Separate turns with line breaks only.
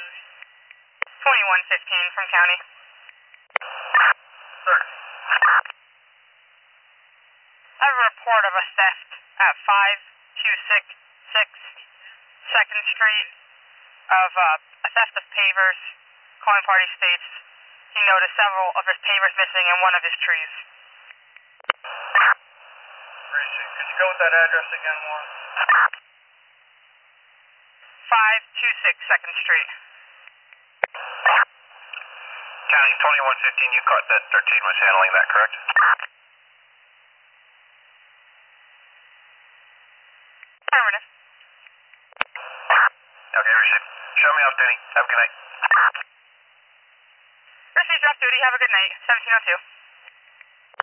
2115 from county.
Sir.
I have a report of a theft at 5266 2nd Street of a theft of pavers. Calling party states he noticed several of his pavers missing and one of his trees.
Appreciate it. Could you go with that address again, Warren?
526 2nd Street.
County 2115, you caught that 13 was handling that, correct?
Affirmative.
Okay, receive. Show me off, Danny. Have a good night.
Received off duty. Have a good night. 1702.